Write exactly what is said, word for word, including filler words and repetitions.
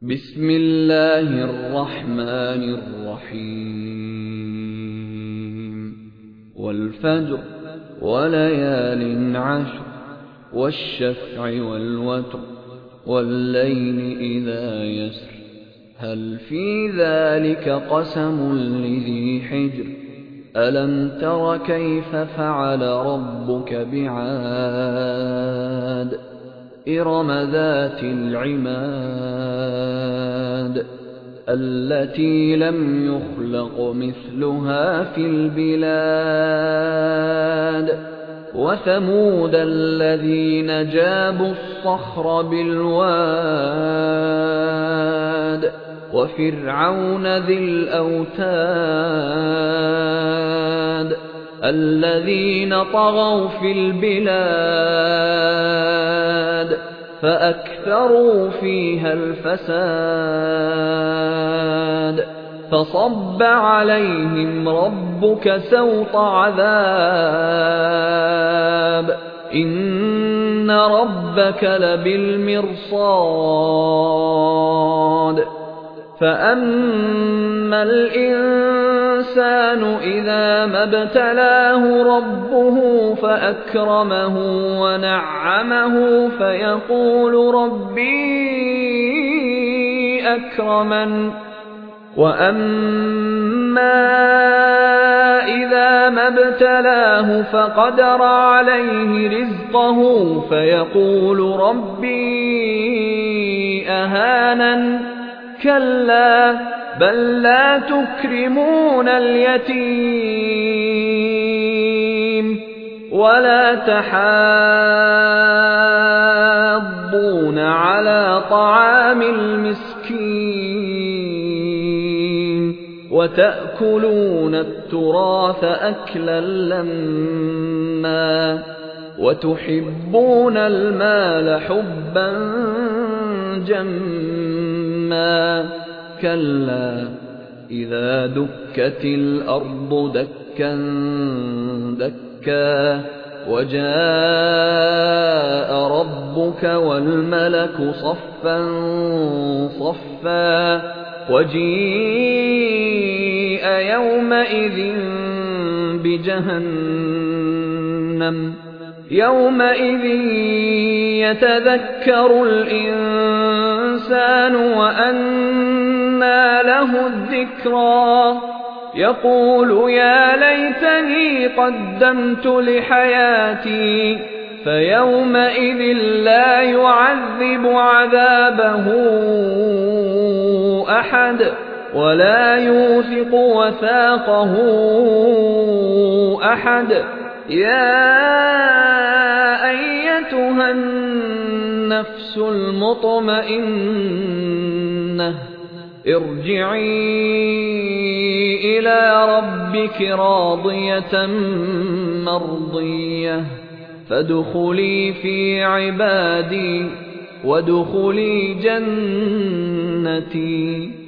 بسم الله الرحمن الرحيم والفجر وليال عشر والشفع والوتر والليل إذا يسر هل في ذلك قسم لذي حجر ألم تر كيف فعل ربك بعاد إرم ذات العماد التي لم يخلق مثلها في البلاد وثمود الذين جابوا الصخر بالواد وفرعون ذي الأوتاد الذين طغوا في البلاد فأكثروا فيها الفساد فصب عليهم ربك سوط عذاب إن ربك لبالمرصاد فأما الإنسان إذا ما ابتلاه ربه فأكرمه ونعمه فيقول ربي أكرمن وأما إذا ما ابتلاه فقدر عليه رزقه فيقول ربي أهانن كلا بل لا تكرمون اليتيم ولا تحاضون على طعام المسكين وتأكلون التراث أكلا لما وتحبون المال حبا جما كلا إذا دكت الأرض دكا دكا وجاء ربك والملك صفا صفا وجيء يومئذ بجهنم يومئذ يتذكر الإنسان وأنى له الذكرى يقول يا ليتني قدمت لحياتي فيومئذ لا يعذب عذابه أحد ولا يوثق وثاقه أحد يا أيتها النفس المطمئنة ارجعي إلى ربك راضية مرضية فادخلي في عبادي وادخلي جنتي.